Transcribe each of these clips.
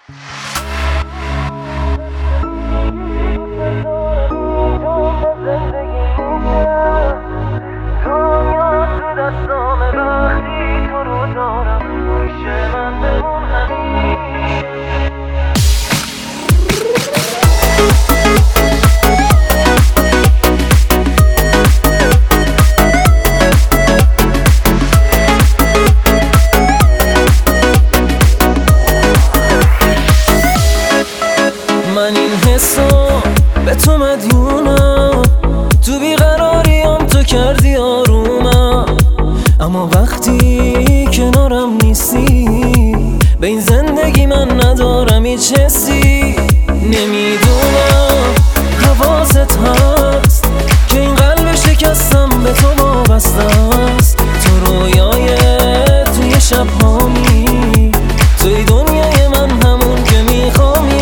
من این حسو به تو مدیونم، تو بیقراریم تو کردی آرومم، اما وقتی کنارم نیستی به این زندگی من ندارم هیچ حسی. نمیدونم حواست هست که این قلب شکستم به تو وابسته است. تو رویای توی شبهامی، توی دنیای من همون که میخوامی.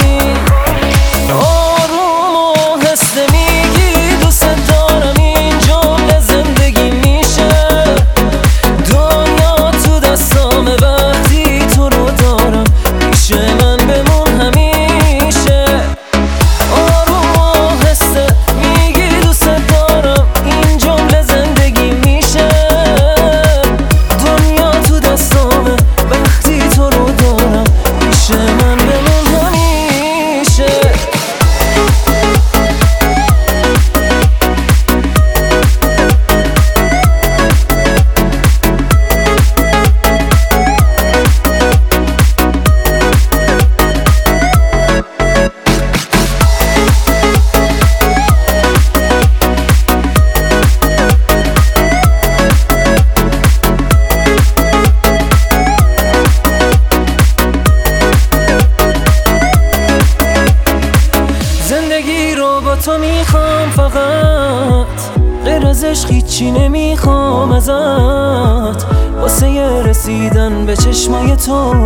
زندگی رو با تو میخوام، فقط غیر از عشق هیچی نمیخوام ازت. واسه رسیدن به چشمای تو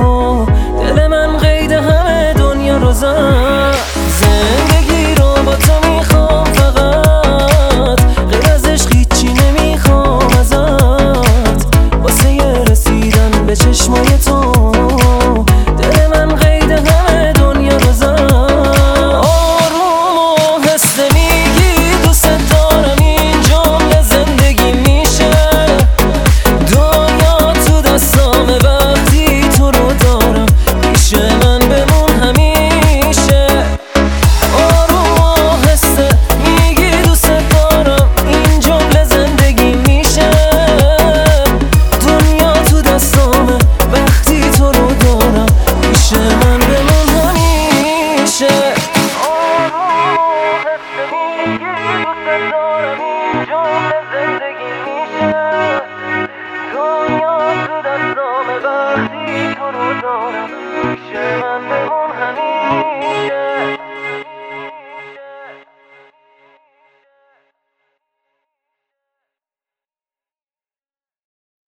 دل من قید همه دنیا رو زد. زندگی رو با تو میخوام، فقط غیر از عشق هیچی نمیخوام ازت. واسه رسیدن به چشمای تو دل من قید همه دنیا رو زد. زندگی میشه